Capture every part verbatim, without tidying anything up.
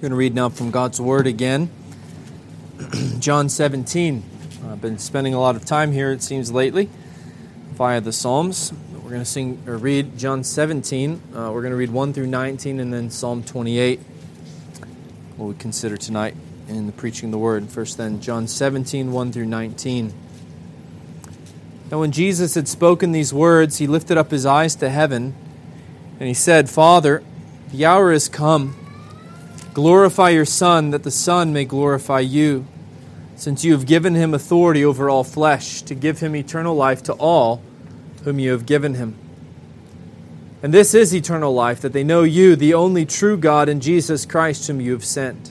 We're going to read now from God's Word again. John seventeen. I've been spending a lot of time here, it seems, lately, via the Psalms. We're going to sing or read John seventeen. Uh, we're going to read one through nineteen, and then Psalm twenty-eight, what we consider tonight in the preaching of the Word. First then, John seventeen, one through nineteen. Now when Jesus had spoken these words, he lifted up his eyes to heaven, and he said, Father, the hour is come. Glorify your Son, that the Son may glorify you, since you have given him authority over all flesh, to give him eternal life to all whom you have given him. And this is eternal life, that they know you, the only true God, and Jesus Christ, whom you have sent.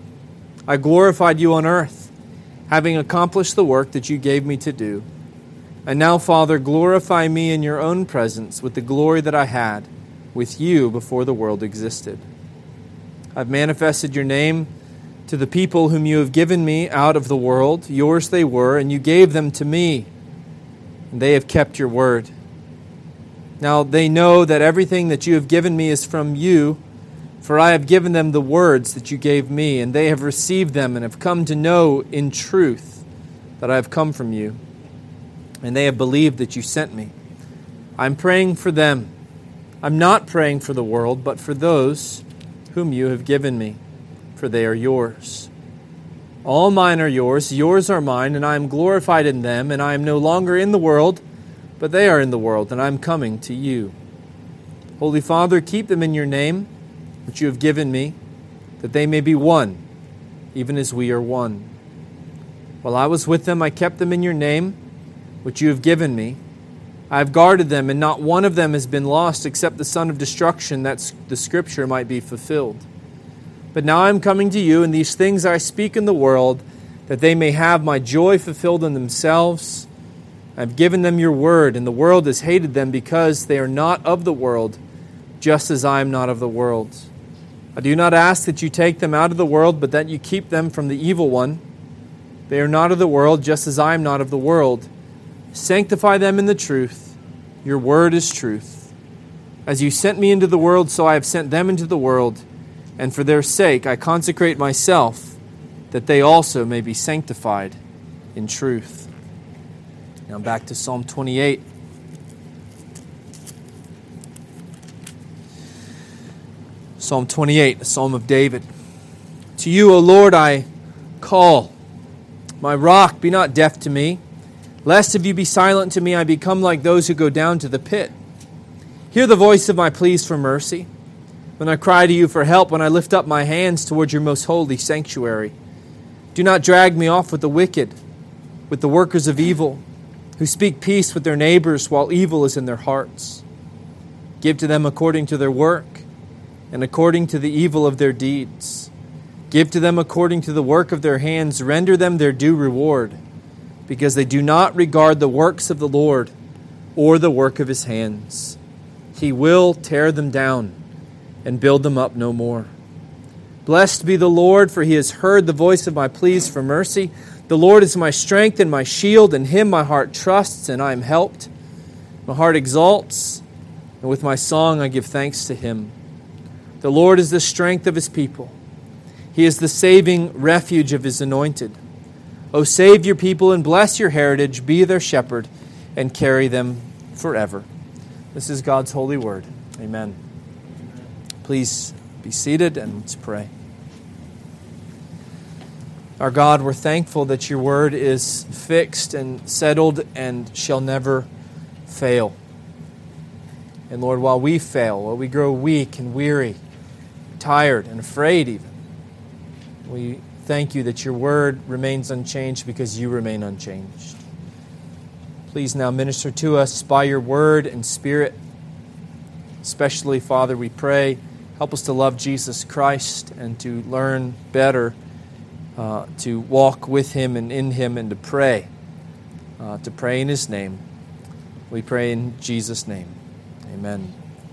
I glorified you on earth, having accomplished the work that you gave me to do. And now, Father, glorify me in your own presence with the glory that I had with you before the world existed. I've manifested your name to the people whom you have given me out of the world. Yours they were, and you gave them to me, and they have kept your word. Now they know that everything that you have given me is from you, for I have given them the words that you gave me, and they have received them and have come to know in truth that I have come from you, and they have believed that you sent me. I'm praying for them. I'm not praying for the world, but for those whom you have given me, for they are yours. All mine are yours, yours are mine, and I am glorified in them, and I am no longer in the world, but they are in the world, and I am coming to you. Holy Father, keep them in your name, which you have given me, that they may be one, even as we are one. While I was with them, I kept them in your name, which you have given me. I have guarded them, and not one of them has been lost except the son of destruction, that the scripture might be fulfilled. But now I am coming to you, and these things I speak in the world, that they may have my joy fulfilled in themselves. I have given them your word, and the world has hated them because they are not of the world, just as I am not of the world. I do not ask that you take them out of the world, but that you keep them from the evil one. They are not of the world, just as I am not of the world. Sanctify them in the truth. Your word is truth. As you sent me into the world, so I have sent them into the world. And for their sake I consecrate myself, that they also may be sanctified in truth. Now back to Psalm twenty-eight. Psalm twenty-eight, a psalm of David. To you, O Lord, I call. My rock, be not deaf to me. Lest if you be silent to me, I become like those who go down to the pit. Hear the voice of my pleas for mercy, when I cry to you for help, when I lift up my hands toward your most holy sanctuary. Do not drag me off with the wicked, with the workers of evil, who speak peace with their neighbors while evil is in their hearts. Give to them according to their work, and according to the evil of their deeds. Give to them according to the work of their hands. Render them their due reward, because they do not regard the works of the Lord or the work of his hands. He will tear them down and build them up no more. Blessed be the Lord, for he has heard the voice of my pleas for mercy. The Lord is my strength and my shield, in him my heart trusts, and I am helped. My heart exalts, and with my song I give thanks to him. The Lord is the strength of his people. He is the saving refuge of his anointed. O save your people and bless your heritage, be their shepherd, and carry them forever. This is God's holy word. Amen. Please be seated and let's pray. Our God, we're thankful that your word is fixed and settled and shall never fail. And Lord, while we fail, while we grow weak and weary, tired and afraid even, we thank you that your word remains unchanged because you remain unchanged. Please now minister to us by your word and spirit. Especially, Father, we pray, help us to love Jesus Christ and to learn better uh, to walk with him and in him and to pray, uh, to pray in his name. We pray in Jesus' name. Amen.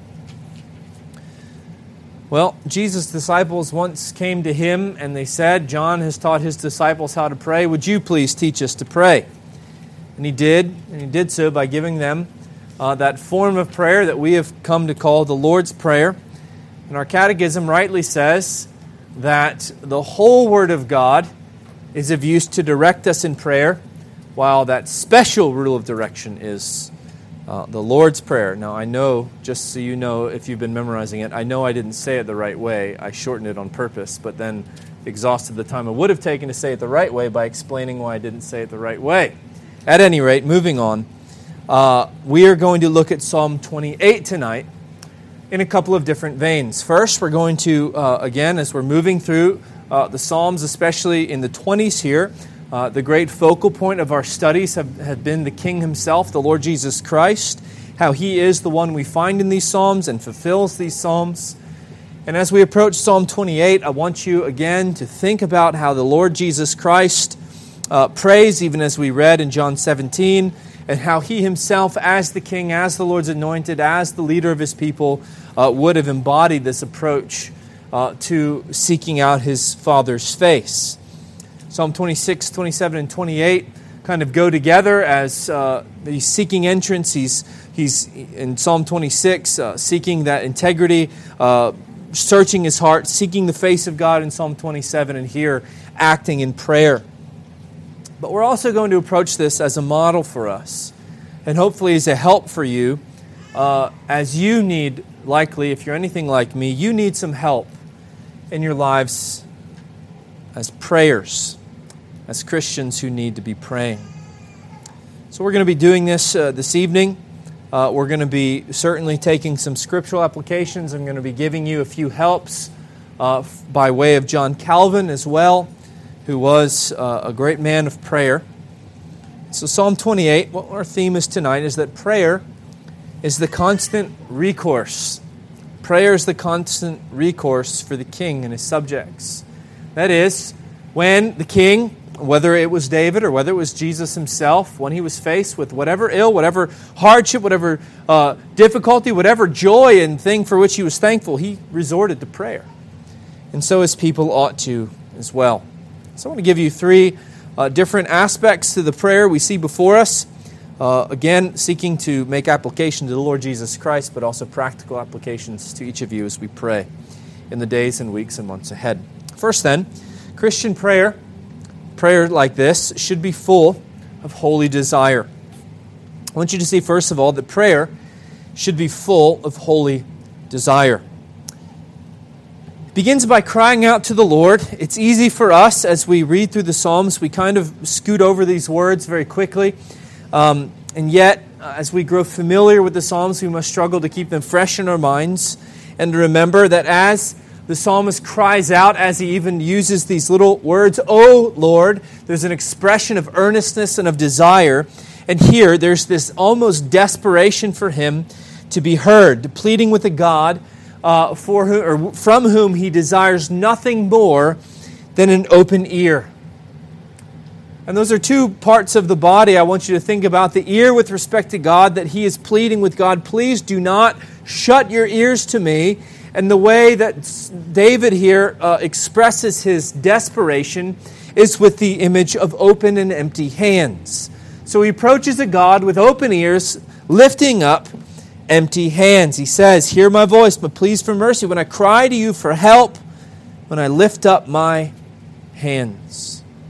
Well, Jesus' disciples once came to him and they said, John has taught his disciples how to pray. Would you please teach us to pray? And he did, and he did so by giving them uh, that form of prayer that we have come to call the Lord's Prayer. And our catechism rightly says that the whole Word of God is of use to direct us in prayer, while that special rule of direction is uh, the Lord's Prayer. Now, I know, just so you know, if you've been memorizing it, I know I didn't say it the right way. I shortened it on purpose, but then exhausted the time it would have taken to say it the right way by explaining why I didn't say it the right way. At any rate, moving on, uh, we are going to look at Psalm twenty-eight tonight in a couple of different veins. First, we're going to, uh, again, as we're moving through uh, the Psalms, especially in the twenties here, uh, the great focal point of our studies have, have been the King himself, the Lord Jesus Christ, how he is the one we find in these Psalms and fulfills these Psalms. And as we approach Psalm twenty-eight, I want you again to think about how the Lord Jesus Christ uh, prays, even as we read in John seventeen, and how he himself, as the King, as the Lord's anointed, as the leader of his people, uh, would have embodied this approach uh, to seeking out his Father's face. Psalm twenty-six, twenty-seven, and twenty-eight kind of go together as uh, he's seeking entrance. He's, he's in Psalm twenty-six, uh, seeking that integrity, uh, searching his heart, seeking the face of God in Psalm twenty-seven, and here acting in prayer. But we're also going to approach this as a model for us, and hopefully as a help for you, uh, as you need, likely, if you're anything like me, you need some help in your lives as prayers, as Christians who need to be praying. So we're going to be doing this uh, this evening. Uh, we're going to be certainly taking some scriptural applications. I'm going to be giving you a few helps uh, by way of John Calvin as well, who was uh, a great man of prayer. So Psalm twenty-eight, what our theme is tonight is that prayer is the constant recourse. Prayer is the constant recourse for the king and his subjects. That is, when the king, whether it was David or whether it was Jesus himself, when he was faced with whatever ill, whatever hardship, whatever uh, difficulty, whatever joy and thing for which he was thankful, he resorted to prayer. And so his people ought to as well. So I want to give you three uh, different aspects to the prayer we see before us. Uh, again, seeking to make application to the Lord Jesus Christ, but also practical applications to each of you as we pray in the days and weeks and months ahead. First then, Christian prayer, prayer like this, should be full of holy desire. I want you to see, first of all, that prayer should be full of holy desire. It begins by crying out to the Lord. It's easy for us as we read through the Psalms. We kind of scoot over these words very quickly. Um, and yet, uh, as we grow familiar with the Psalms, we must struggle to keep them fresh in our minds and to remember that as the psalmist cries out, as he even uses these little words, "O Lord," there's an expression of earnestness and of desire. And here, there's this almost desperation for him to be heard, pleading with a God uh, for whom, or from whom he desires nothing more than an open ear. And those are two parts of the body I want you to think about. The ear with respect to God, that he is pleading with God, please do not shut your ears to me. And the way that David here uh, expresses his desperation is with the image of open and empty hands. So he approaches a God with open ears, lifting up empty hands. He says, "Hear my voice, but please for mercy. When I cry to you for help, when I lift up my hands."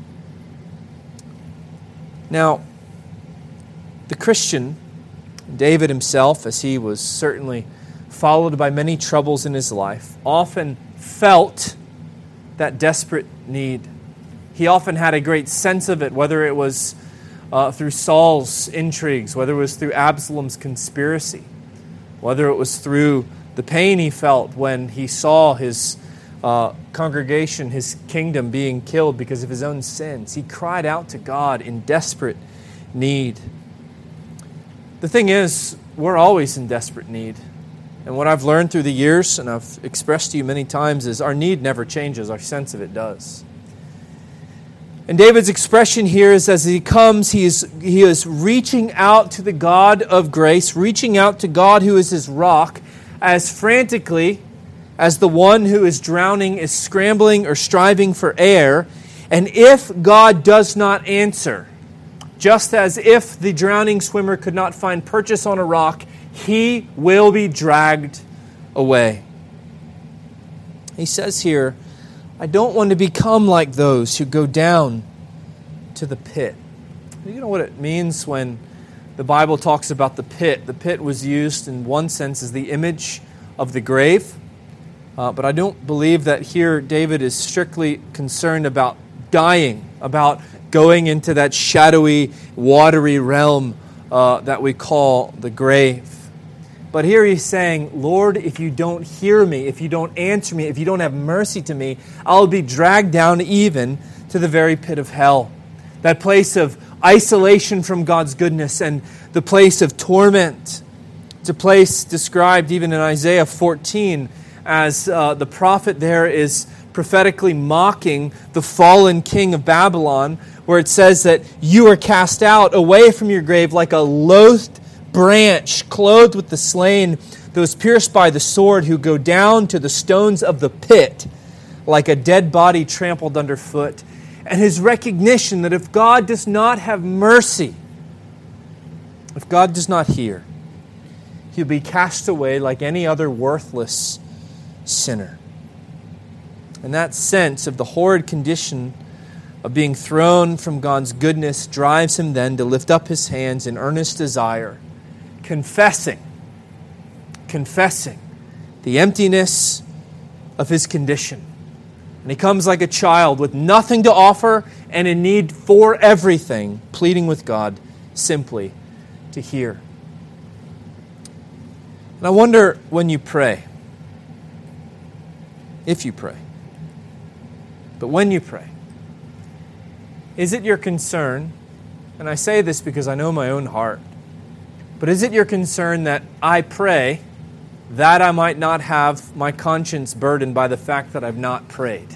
Now, the Christian, David himself, as he was certainly followed by many troubles in his life, often felt that desperate need. He often had a great sense of it, whether it was uh, through Saul's intrigues, whether it was through Absalom's conspiracy, whether it was through the pain he felt when he saw his uh, congregation, his kingdom being killed because of his own sins. He cried out to God in desperate need. The thing is, we're always in desperate need. And what I've learned through the years, and I've expressed to you many times, is our need never changes, our sense of it does. And David's expression here is as he comes, he is, he is reaching out to the God of grace, reaching out to God who is his rock, as frantically as the one who is drowning is scrambling or striving for air. And if God does not answer, just as if the drowning swimmer could not find purchase on a rock, he will be dragged away. He says here, I don't want to become like those who go down to the pit. You know what it means when the Bible talks about the pit? The pit was used in one sense as the image of the grave. Uh, but I don't believe that here David is strictly concerned about dying, about going into that shadowy, watery realm uh, that we call the grave. But here he's saying, Lord, if you don't hear me, if you don't answer me, if you don't have mercy to me, I'll be dragged down even to the very pit of hell. That place of isolation from God's goodness and the place of torment. It's a place described even in Isaiah fourteen as uh, the prophet there is prophetically mocking the fallen king of Babylon, where it says that you are cast out away from your grave like a loathed branch, clothed with the slain, those pierced by the sword who go down to the stones of the pit like a dead body trampled underfoot. And his recognition that if God does not have mercy, if God does not hear, he'll be cast away like any other worthless sinner. And that sense of the horrid condition of being thrown from God's goodness drives him then to lift up his hands in earnest desire, confessing, confessing the emptiness of his condition. And he comes like a child with nothing to offer and in need for everything, pleading with God simply to hear. And I wonder when you pray, if you pray, but when you pray, is it your concern, and I say this because I know my own heart, but is it your concern that I pray that I might not have my conscience burdened by the fact that I've not prayed?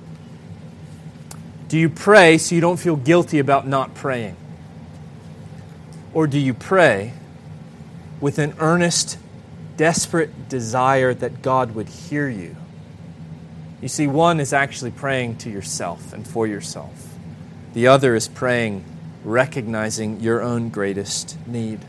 Do you pray so you don't feel guilty about not praying? Or do you pray with an earnest, desperate desire that God would hear you? You see, one is actually praying to yourself and for yourself. The other is praying, recognizing your own greatest need.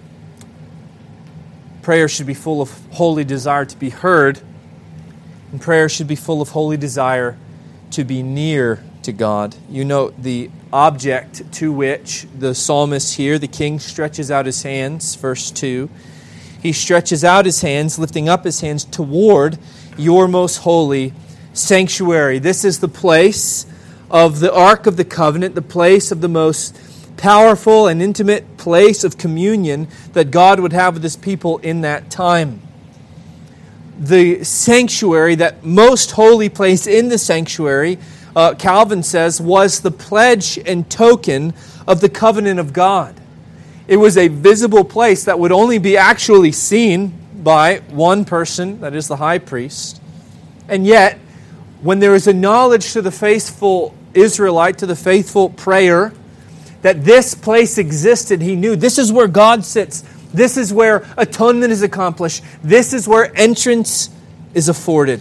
Prayer should be full of holy desire to be heard, and prayer should be full of holy desire to be near to God. You note the object to which the psalmist here, the king, stretches out his hands, verse two. He stretches out his hands, lifting up his hands toward your most holy sanctuary. This is the place of the Ark of the Covenant, the place of the most powerful and intimate place of communion that God would have with his people in that time. The sanctuary, that most holy place in the sanctuary, uh, Calvin says, was the pledge and token of the covenant of God. It was a visible place that would only be actually seen by one person, that is the high priest. And yet, when there is a knowledge to the faithful Israelite, to the faithful prayer, that this place existed, he knew this is where God sits. This is where atonement is accomplished. This is where entrance is afforded.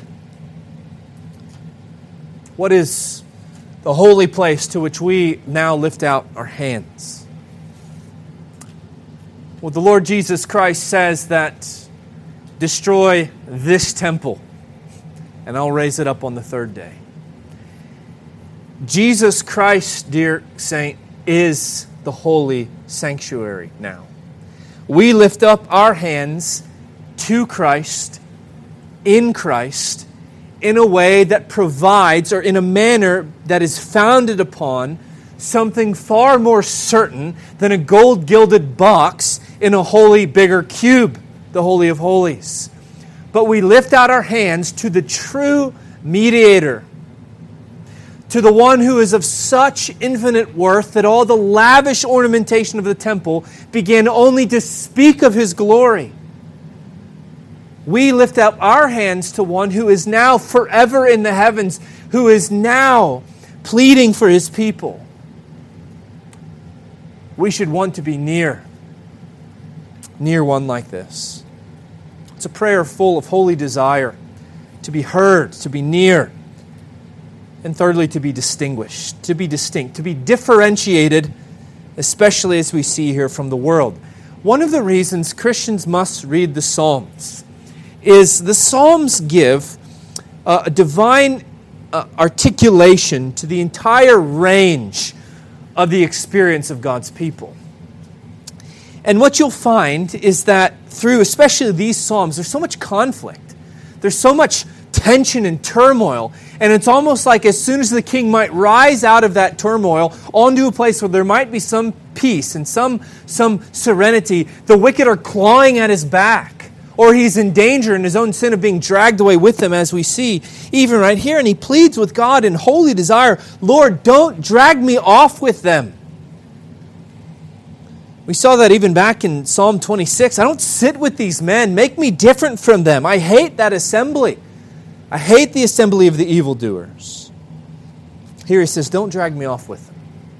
What is the holy place to which we now lift out our hands? Well, the Lord Jesus Christ says that destroy this temple, and I'll raise it up on the third day. Jesus Christ, dear saint, is the holy sanctuary now. We lift up our hands to Christ, in Christ, in a way that provides, or in a manner that is founded upon, something far more certain than a gold-gilded box in a holy, bigger cube, the Holy of Holies. But we lift out our hands to the true mediator, to the one who is of such infinite worth that all the lavish ornamentation of the temple began only to speak of his glory. We lift up our hands to one who is now forever in the heavens, who is now pleading for his people. We should want to be near, near one like this. It's a prayer full of holy desire to be heard, to be near. And thirdly, to be distinguished, to be distinct, to be differentiated, especially as we see here from the world. One of the reasons Christians must read the Psalms is the Psalms give a divine uh, articulation to the entire range of the experience of God's people. And what you'll find is that through especially these Psalms, there's so much conflict. There's so much tension and turmoil. And it's almost like as soon as the king might rise out of that turmoil onto a place where there might be some peace and some, some serenity, the wicked are clawing at his back. Or he's in danger in his own sin of being dragged away with them, as we see even right here. And he pleads with God in holy desire, Lord, don't drag me off with them. We saw that even back in Psalm twenty-six. I don't sit with these men. Make me different from them. I hate that assembly. I hate the assembly of the evildoers. Here he says, don't drag me off with them.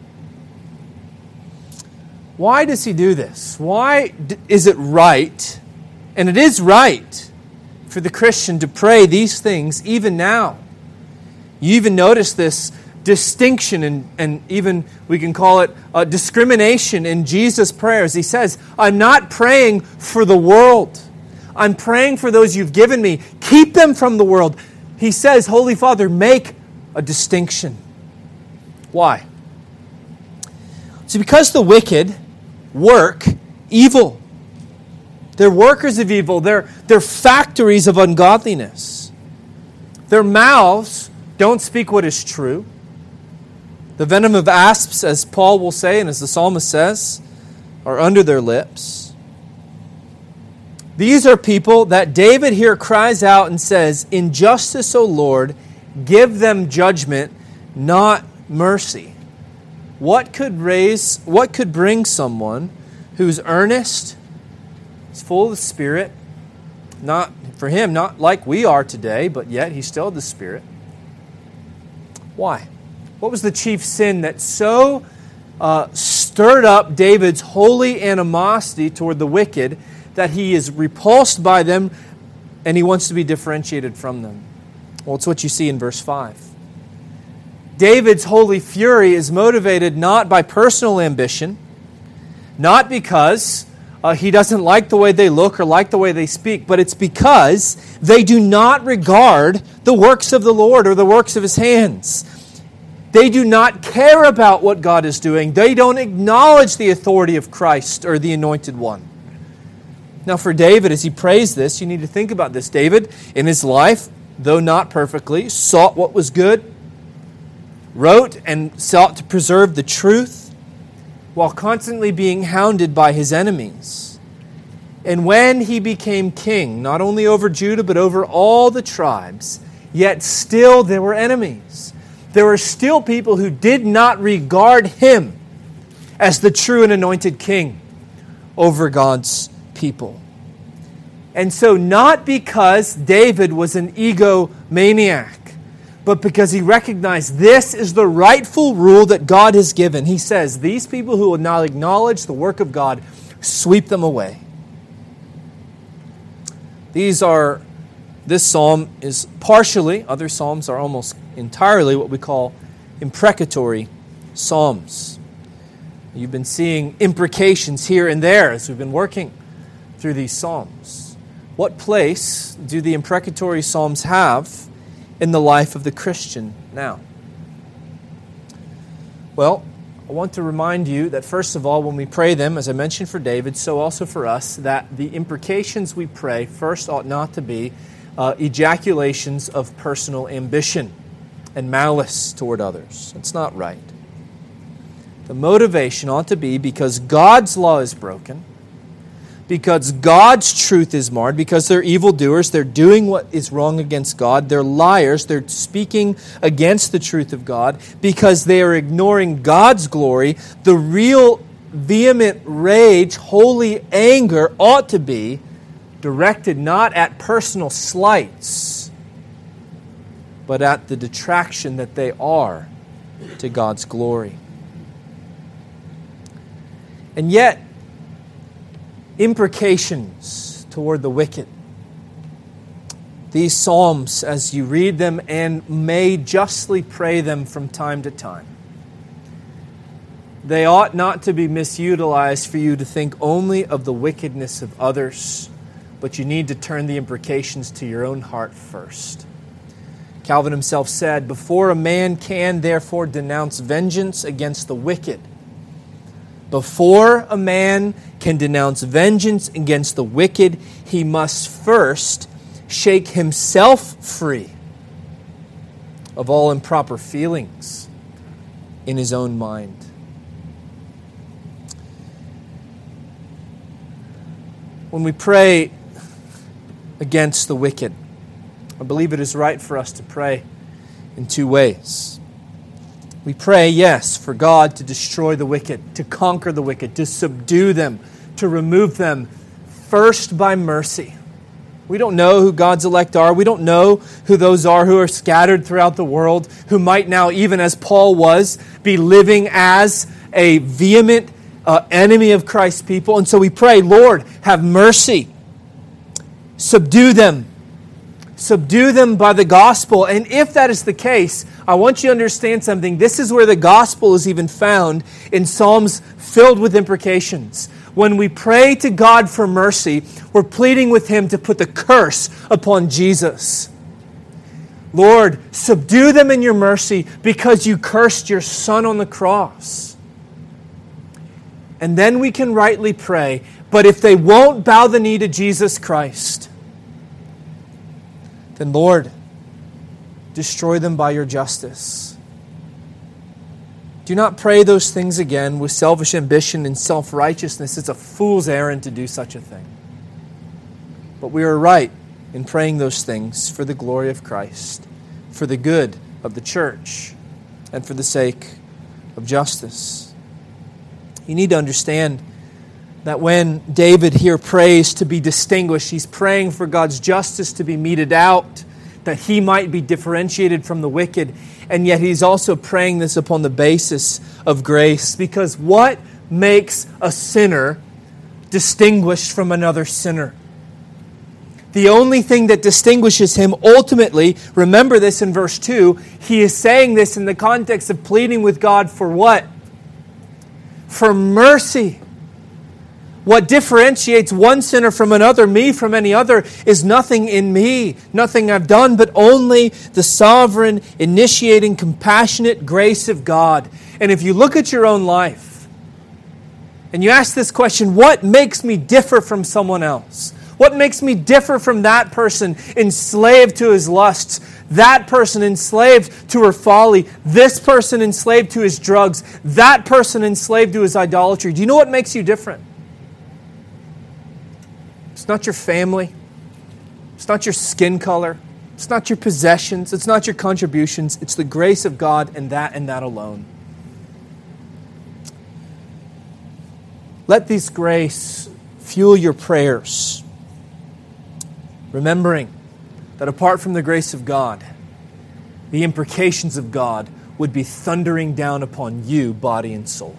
Why does he do this? Why is it right, and it is right, for the Christian to pray these things even now? You even notice this distinction and, and even we can call it uh, discrimination in Jesus' prayers. He says, I'm not praying for the world. I'm praying for those you've given me. Keep them from the world. He says, Holy Father, make a distinction. Why? See, because the wicked work evil. They're workers of evil. They're, they're factories of ungodliness. Their mouths don't speak what is true. The venom of asps, as Paul will say, and as the psalmist says, are under their lips. These are people that David here cries out and says, in justice, O Lord, give them judgment, not mercy. What could raise, what could bring someone who's earnest, is full of the Spirit, not for him, not like we are today, but yet he's still the Spirit. Why? What was the chief sin that so uh, stirred up David's holy animosity toward the wicked that he is repulsed by them and he wants to be differentiated from them? Well, it's what you see in verse five. David's holy fury is motivated not by personal ambition, not because uh, he doesn't like the way they look or like the way they speak, but it's because they do not regard the works of the Lord or the works of His hands. They do not care about what God is doing. They don't acknowledge the authority of Christ or the Anointed One. Now for David, as he prays this, you need to think about this. David, in his life, though not perfectly, sought what was good, wrote and sought to preserve the truth, while constantly being hounded by his enemies. And when he became king, not only over Judah, but over all the tribes, yet still there were enemies. There were still people who did not regard him as the true and anointed king over God's people. And so not because David was an egomaniac, but because he recognized this is the rightful rule that God has given. He says, these people who will not acknowledge the work of God, sweep them away. These are, this psalm is partially, other psalms are almost entirely what we call imprecatory psalms. You've been seeing imprecations here and there as we've been working through these psalms. What place do the imprecatory psalms have in the life of the Christian now? Well, I want to remind you that first of all, when we pray them, as I mentioned for David, so also for us, that the imprecations we pray first ought not to be uh, ejaculations of personal ambition and malice toward others. It's not right. The motivation ought to be because God's law is broken, because God's truth is marred, because they're evildoers, they're doing what is wrong against God, they're liars, they're speaking against the truth of God, because they are ignoring God's glory. The real vehement rage, holy anger ought to be directed not at personal slights, but at the detraction that they are to God's glory. And yet, imprecations toward the wicked. These psalms, as you read them and may justly pray them from time to time, they ought not to be misutilized for you to think only of the wickedness of others, but you need to turn the imprecations to your own heart first. Calvin himself said, "Before a man can therefore denounce vengeance against the wicked, before a man can denounce vengeance against the wicked, he must first shake himself free of all improper feelings in his own mind." When we pray against the wicked, I believe it is right for us to pray in two ways. We pray, yes, for God to destroy the wicked, to conquer the wicked, to subdue them, to remove them, first by mercy. We don't know who God's elect are. We don't know who those are who are scattered throughout the world, who might now, even as Paul was, be living as a vehement uh, enemy of Christ's people. And so we pray, Lord, have mercy. Subdue them. Subdue them by the gospel. And if that is the case, I want you to understand something. This is where the gospel is even found in Psalms filled with imprecations. When we pray to God for mercy, we're pleading with Him to put the curse upon Jesus. Lord, subdue them in your mercy because you cursed your Son on the cross. And then we can rightly pray, but if they won't bow the knee to Jesus Christ, then Lord, destroy them by your justice. Do not pray those things again with selfish ambition and self-righteousness. It's a fool's errand to do such a thing. But we are right in praying those things for the glory of Christ, for the good of the church, and for the sake of justice. You need to understand that when David here prays to be distinguished, he's praying for God's justice to be meted out, that he might be differentiated from the wicked. And yet he's also praying this upon the basis of grace. Because what makes a sinner distinguished from another sinner? The only thing that distinguishes him ultimately, remember this in verse two, he is saying this in the context of pleading with God for what? For mercy. What differentiates one sinner from another, me from any other, is nothing in me, nothing I've done, but only the sovereign, initiating, compassionate grace of God. And if you look at your own life, and you ask this question, what makes me differ from someone else? What makes me differ from that person enslaved to his lusts? That person enslaved to her folly? This person enslaved to his drugs? That person enslaved to his idolatry? Do you know what makes you different? It's not your family. It's not your skin color. It's not your possessions. It's not your contributions. It's the grace of God and that and that alone. Let this grace fuel your prayers, remembering that apart from the grace of God, the imprecations of God would be thundering down upon you, body and soul.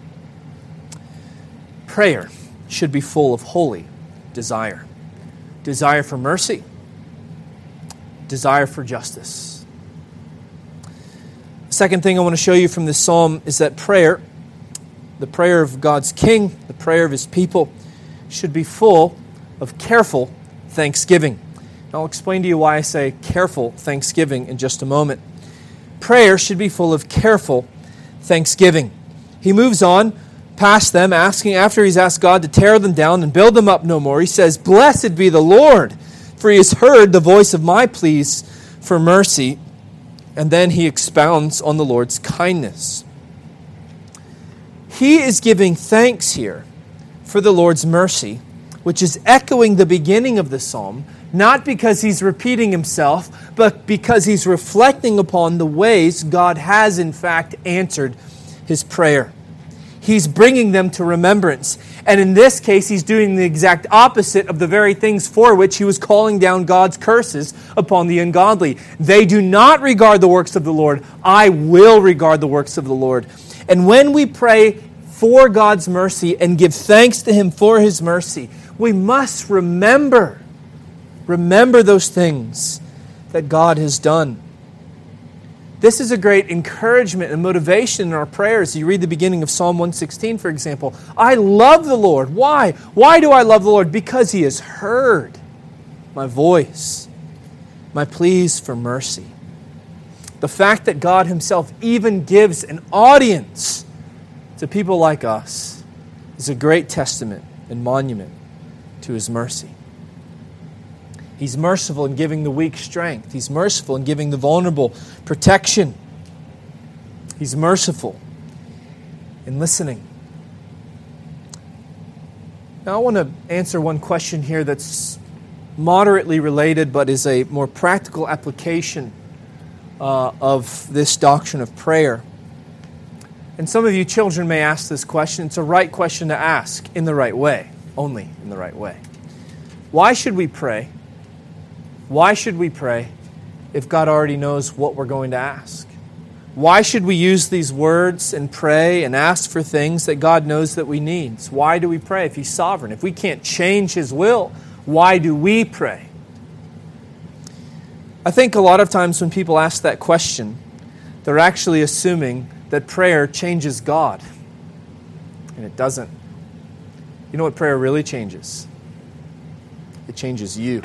Prayer should be full of holy desire. Desire for mercy. Desire for justice. The second thing I want to show you from this psalm is that prayer, the prayer of God's king, the prayer of his people, should be full of careful thanksgiving. And I'll explain to you why I say careful thanksgiving in just a moment. Prayer should be full of careful thanksgiving. He moves on past them, asking, after he's asked God to tear them down and build them up no more, he says, "Blessed be the Lord, for he has heard the voice of my pleas for mercy." And then he expounds on the Lord's kindness. He is giving thanks here for the Lord's mercy, which is echoing the beginning of the psalm, not because he's repeating himself, but because he's reflecting upon the ways God has in fact answered his prayer. He's bringing them to remembrance. And in this case, he's doing the exact opposite of the very things for which he was calling down God's curses upon the ungodly. They do not regard the works of the Lord. I will regard the works of the Lord. And when we pray for God's mercy and give thanks to him for his mercy, we must remember, remember those things that God has done. This is a great encouragement and motivation in our prayers. You read the beginning of Psalm one sixteen, for example. I love the Lord. Why? Why do I love the Lord? Because he has heard my voice, my pleas for mercy. The fact that God himself even gives an audience to people like us is a great testament and monument to his mercy. He's merciful in giving the weak strength. He's merciful in giving the vulnerable protection. He's merciful in listening. Now I want to answer one question here that's moderately related but is a more practical application uh, of this doctrine of prayer. And some of you children may ask this question. It's a right question to ask in the right way, only in the right way. Why should we pray? Why should we pray if God already knows what we're going to ask? Why should we use these words and pray and ask for things that God knows that we need? Why do we pray if he's sovereign? If we can't change his will, why do we pray? I think a lot of times when people ask that question, they're actually assuming that prayer changes God. And it doesn't. You know what prayer really changes? It changes you.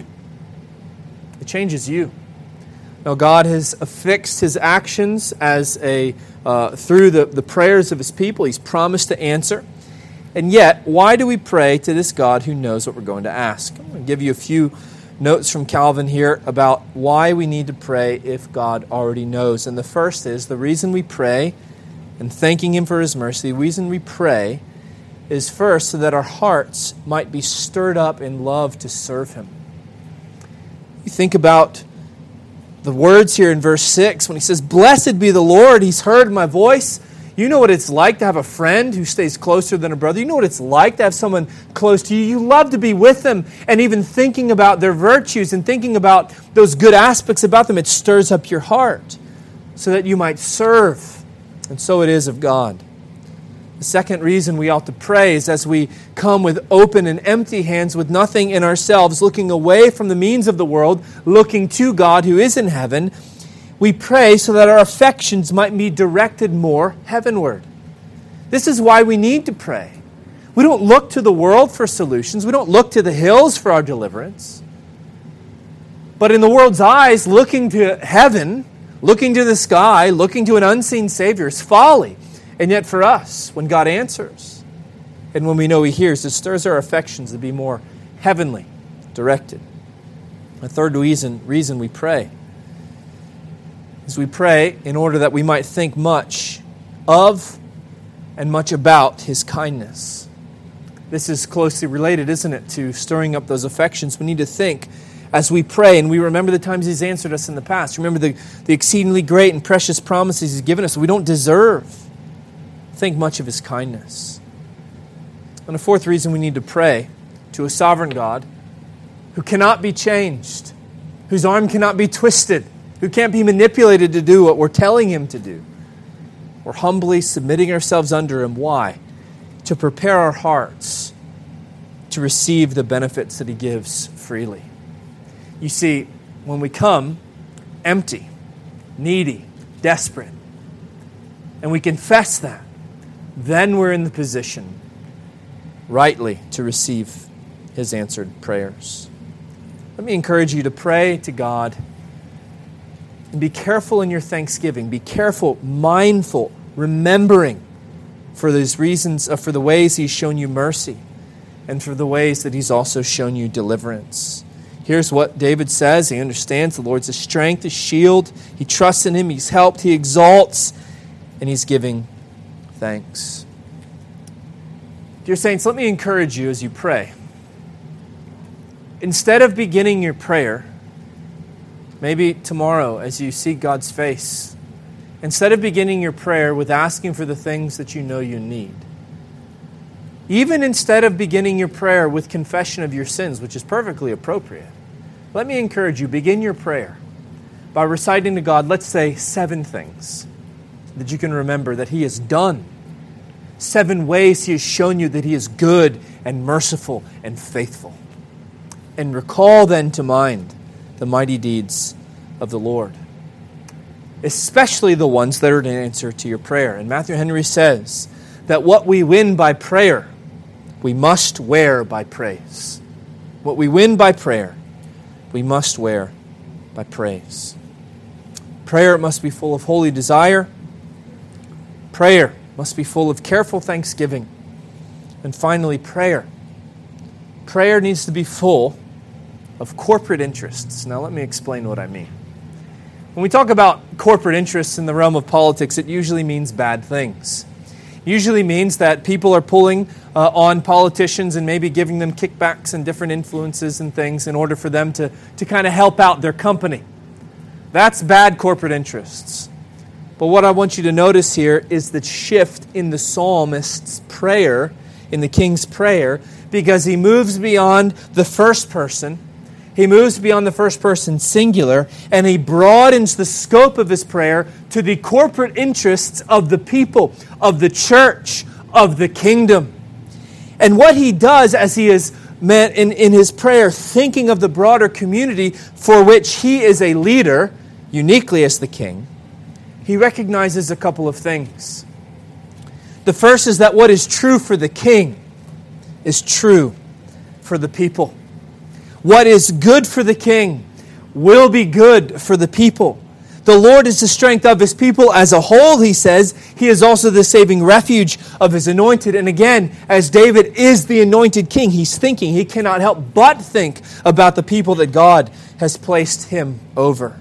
It changes you. Now, God has affixed his actions as a uh, through the, the prayers of his people. He's promised to answer. And yet, why do we pray to this God who knows what we're going to ask? I'm going to give you a few notes from Calvin here about why we need to pray if God already knows. And the first is, the reason we pray and thanking him for his mercy, the reason we pray is first so that our hearts might be stirred up in love to serve him. You think about the words here in verse six when he says, "Blessed be the Lord, he's heard my voice." You know what it's like to have a friend who stays closer than a brother. You know what it's like to have someone close to you. You love to be with them, and even thinking about their virtues and thinking about those good aspects about them, it stirs up your heart so that you might serve. And so it is of God. The second reason we ought to pray is as we come with open and empty hands, with nothing in ourselves, looking away from the means of the world, looking to God who is in heaven, we pray so that our affections might be directed more heavenward. This is why we need to pray. We don't look to the world for solutions. We don't look to the hills for our deliverance. But in the world's eyes, looking to heaven, looking to the sky, looking to an unseen Savior is folly. And yet for us, when God answers, and when we know he hears, it stirs our affections to be more heavenly directed. A third reason, reason we pray is we pray in order that we might think much of and much about his kindness. This is closely related, isn't it, to stirring up those affections. We need to think as we pray, and we remember the times he's answered us in the past. Remember the, the exceedingly great and precious promises he's given us we don't deserve. Think much of his kindness. And a fourth reason we need to pray to a sovereign God who cannot be changed, whose arm cannot be twisted, who can't be manipulated to do what we're telling him to do. We're humbly submitting ourselves under him. Why? To prepare our hearts to receive the benefits that he gives freely. You see, when we come empty, needy, desperate, and we confess that, then we're in the position rightly to receive his answered prayers. Let me encourage you to pray to God and be careful in your thanksgiving. Be careful, mindful, remembering for those reasons, uh, for the ways he's shown you mercy and for the ways that he's also shown you deliverance. Here's what David says. He understands the Lord's his strength, his shield. He trusts in him. He's helped. He exalts. And he's giving thanks. Dear saints, let me encourage you as you pray. Instead of beginning your prayer, maybe tomorrow as you seek God's face, instead of beginning your prayer with asking for the things that you know you need, even instead of beginning your prayer with confession of your sins, which is perfectly appropriate, let me encourage you, begin your prayer by reciting to God, let's say, seven things that you can remember that he has done. Seven ways he has shown you that he is good and merciful and faithful. And recall then to mind the mighty deeds of the Lord, especially the ones that are in answer to your prayer. And Matthew Henry says that what we win by prayer, we must wear by praise. What we win by prayer, we must wear by praise. Prayer must be full of holy desire. Prayer must be full of careful thanksgiving. And finally, prayer. Prayer needs to be full of corporate interests. Now let me explain what I mean. When we talk about corporate interests in the realm of politics, it usually means bad things. It usually means that people are pulling uh, on politicians and maybe giving them kickbacks and different influences and things in order for them to, to kind of help out their company. That's bad corporate interests. But what I want you to notice here is the shift in the psalmist's prayer, in the king's prayer, because he moves beyond the first person. He moves beyond the first person singular, and he broadens the scope of his prayer to the corporate interests of the people, of the church, of the kingdom. And what he does as he is meant in, in his prayer, thinking of the broader community for which he is a leader, uniquely as the king, he recognizes a couple of things. The first is that what is true for the king is true for the people. What is good for the king will be good for the people. The Lord is the strength of His people as a whole, he says. He is also the saving refuge of His anointed. And again, as David is the anointed king, he's thinking, he cannot help but think about the people that God has placed him over.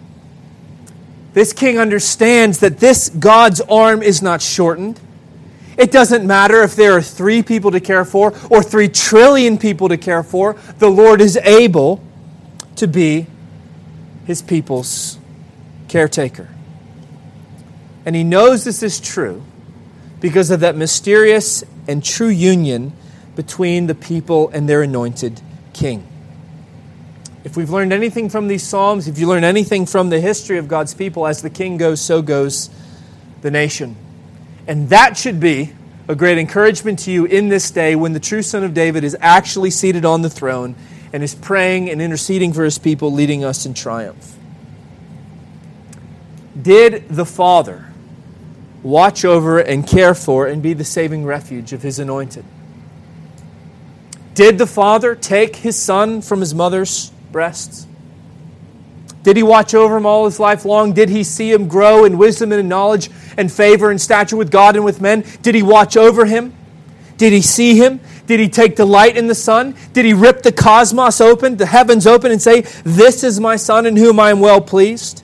This king understands that this God's arm is not shortened. It doesn't matter if there are three people to care for or three trillion people to care for. The Lord is able to be His people's caretaker. And he knows this is true because of that mysterious and true union between the people and their anointed king. If we've learned anything from these Psalms, if you learn anything from the history of God's people, as the king goes, so goes the nation. And that should be a great encouragement to you in this day when the true Son of David is actually seated on the throne and is praying and interceding for His people, leading us in triumph. Did the Father watch over and care for and be the saving refuge of His anointed? Did the Father take His Son from His mother's breasts? Did He watch over him all his life long? Did He see him grow in wisdom and in knowledge and favor and stature with God and with men? Did He watch over him? Did He see him? Did He take delight in the Son? Did He rip the cosmos open, the heavens open, and say, "This is my Son in whom I am well pleased"?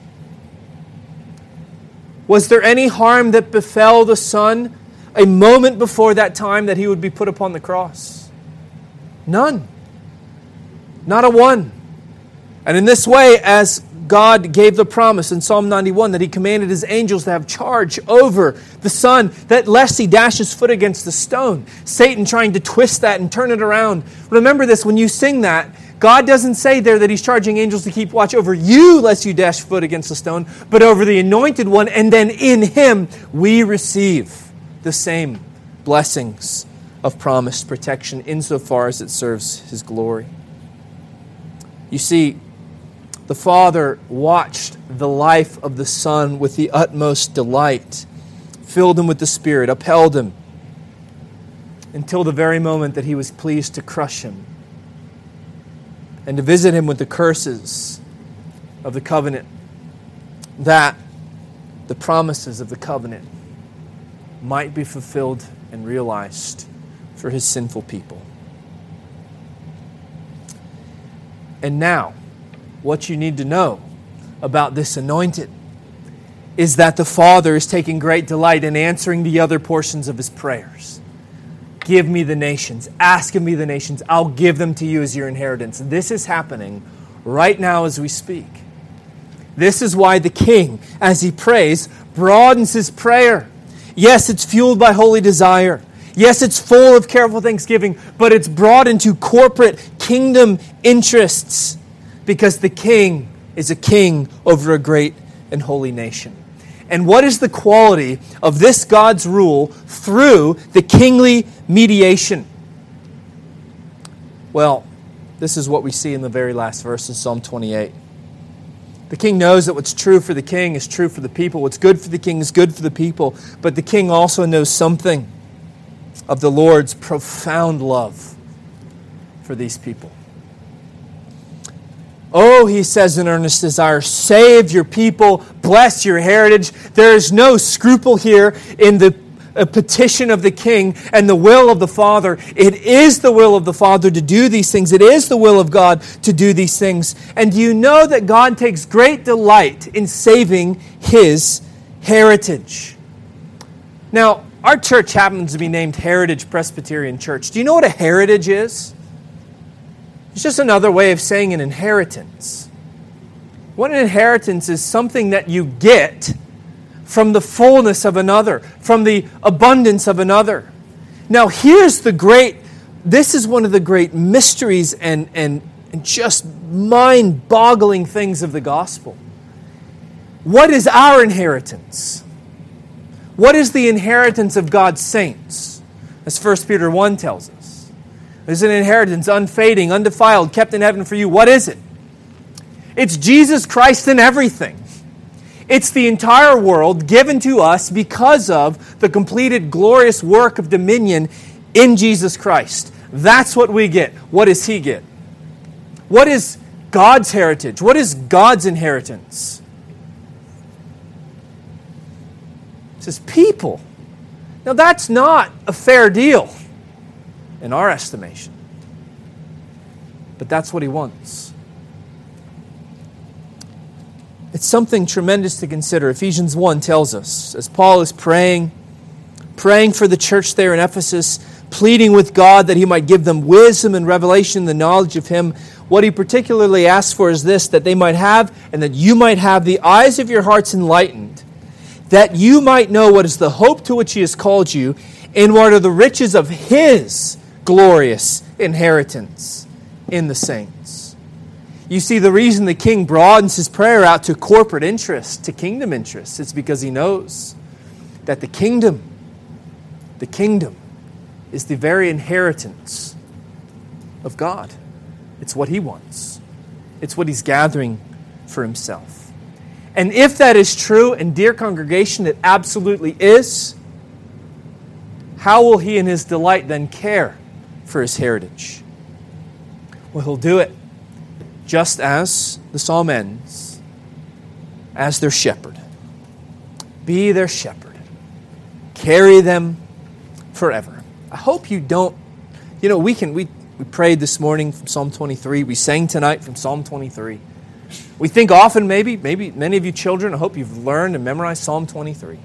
Was there any harm that befell the Son a moment before that time that He would be put upon the cross? None. Not a one. And in this way, as God gave the promise in Psalm ninety-one that He commanded His angels to have charge over the Son, that lest He dash His foot against the stone. Satan trying to twist that and turn it around. Remember this, when you sing that, God doesn't say there that He's charging angels to keep watch over you lest you dash foot against the stone, but over the anointed one, and then in Him we receive the same blessings of promised protection insofar as it serves His glory. You see, the Father watched the life of the Son with the utmost delight, filled him with the Spirit, upheld him, until the very moment that He was pleased to crush him and to visit him with the curses of the covenant, that the promises of the covenant might be fulfilled and realized for His sinful people. And now, what you need to know about this anointed is that the Father is taking great delight in answering the other portions of His prayers. Give me the nations. Ask of me the nations. I'll give them to you as your inheritance. This is happening right now as we speak. This is why the king, as he prays, broadens his prayer. Yes, it's fueled by holy desire. Yes, it's full of careful thanksgiving, but it's brought into corporate kingdom interests because the king is a king over a great and holy nation. And what is the quality of this God's rule through the kingly mediation? Well, this is what we see in the very last verse in Psalm twenty-eight. The king knows that what's true for the king is true for the people. What's good for the king is good for the people. But the king also knows something of the Lord's profound love for these people. Oh, he says in earnest desire, save your people, bless your heritage. There is no scruple here in the a petition of the king and the will of the Father. It is the will of the Father to do these things. It is the will of God to do these things. And do you know that God takes great delight in saving His heritage? Now, our church happens to be named Heritage Presbyterian Church. Do you know what a heritage is? It's just another way of saying an inheritance. What an inheritance is something that you get from the fullness of another, from the abundance of another. Now, here's the great, this is one of the great mysteries and, and, and just mind-boggling things of the gospel. What is our inheritance? What is the inheritance of God's saints? As First Peter one tells us. There's an inheritance, unfading, undefiled, kept in heaven for you. What is it? It's Jesus Christ in everything. It's the entire world given to us because of the completed glorious work of dominion in Jesus Christ. That's what we get. What does He get? What is God's heritage? What is God's inheritance? It says people. Now that's not a fair deal in our estimation. But that's what He wants. It's something tremendous to consider. Ephesians one tells us, as Paul is praying, praying for the church there in Ephesus, pleading with God that He might give them wisdom and revelation, the knowledge of Him. What he particularly asks for is this, that they might have, and that you might have the eyes of your hearts enlightened, that you might know what is the hope to which He has called you, and what are the riches of His glorious inheritance in the saints. You see, the reason the king broadens his prayer out to corporate interests, to kingdom interests, is because he knows that the kingdom, the kingdom is the very inheritance of God. It's what He wants. It's what He's gathering for Himself. And if that is true, and dear congregation, it absolutely is, how will He in His delight then care for His heritage? Well, He'll do it just as the psalm ends, as their shepherd. Be their shepherd. Carry them forever. I hope you don't, you know, we can, we, we prayed this morning from Psalm twenty-three. We sang tonight from Psalm twenty-three. We think often, maybe, maybe many of you children, I hope you've learned and memorized Psalm twenty-three.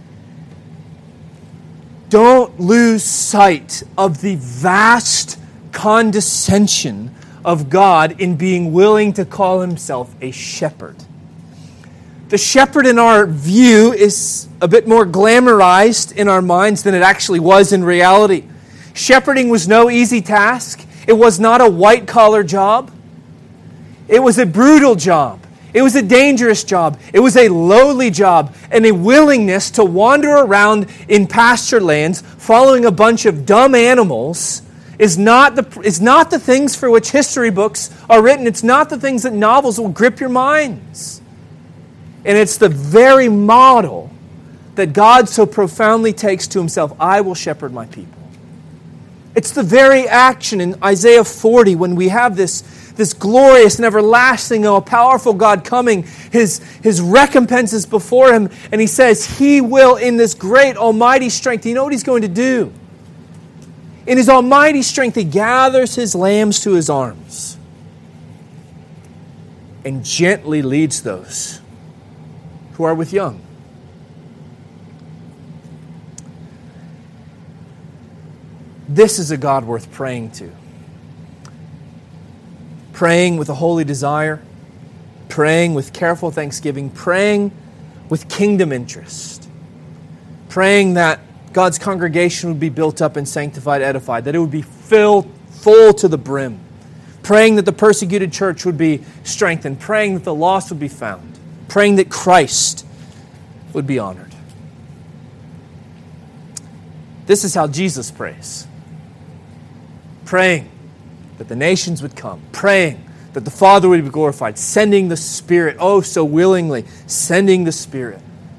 Don't lose sight of the vast condescension of God in being willing to call Himself a shepherd. The shepherd in our view is a bit more glamorized in our minds than it actually was in reality. Shepherding was no easy task. It was not a white-collar job. It was a brutal job. It was a dangerous job. It was a lowly job, and a willingness to wander around in pasture lands following a bunch of dumb animals is not the is not the things for which history books are written. It's not the things that novels will grip your minds. And it's the very model that God so profoundly takes to Himself. I will shepherd my people. It's the very action in Isaiah forty when we have this, this glorious and everlasting and powerful God coming. His, his recompense is before Him. And He says He will, in this great almighty strength, you know what He's going to do? In His almighty strength, He gathers His lambs to His arms and gently leads those who are with young. This is a God worth praying to. Praying with a holy desire, praying with careful thanksgiving, praying with kingdom interest, praying that God's congregation would be built up and sanctified, edified, that it would be filled full to the brim, praying that the persecuted church would be strengthened, praying that the lost would be found, praying that Christ would be honored. This is how Jesus prays. Praying that the nations would come, praying that the Father would be glorified, sending the Spirit, oh so willingly, sending the Spirit.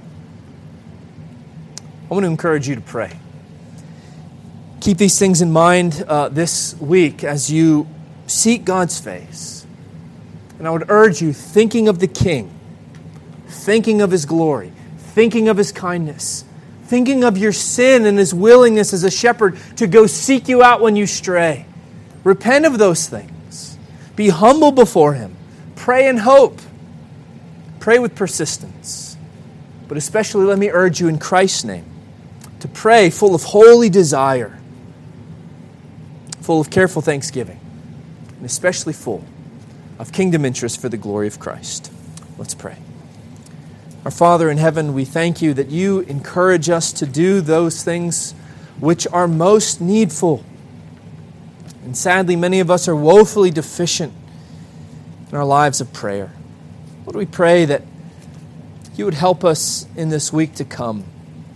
I want to encourage you to pray. Keep these things in mind uh, this week as you seek God's face. And And I would urge you, thinking of the King, thinking of His glory, thinking of His kindness, thinking of your sin and His willingness as a shepherd to go seek you out when you stray. Repent of those things. Be humble before Him. Pray in hope. Pray with persistence. But especially let me urge you in Christ's name to pray full of holy desire, full of careful thanksgiving, and especially full of kingdom interest for the glory of Christ. Let's pray. Our Father in heaven, we thank You that You encourage us to do those things which are most needful. And sadly, many of us are woefully deficient in our lives of prayer. Lord, we pray that You would help us in this week to come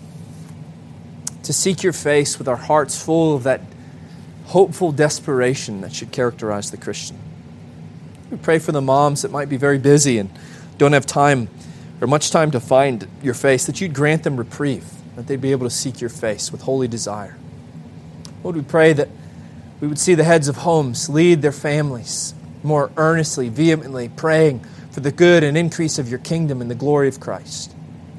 to seek Your face with our hearts full of that hopeful desperation that should characterize the Christian. We pray for the moms that might be very busy and don't have time or much time to find Your face, that You'd grant them reprieve, that they'd be able to seek Your face with holy desire. Lord, we pray that we would see the heads of homes lead their families more earnestly, vehemently, praying for the good and increase of Your kingdom and the glory of Christ.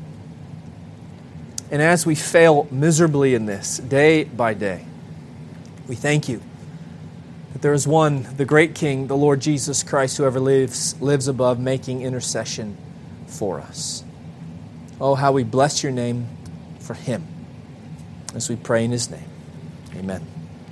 And as we fail miserably in this, day by day, we thank You that there is one, the great King, the Lord Jesus Christ, who ever lives, lives above, making intercession for us. Oh, how we bless Your name for Him as we pray in His name. Amen.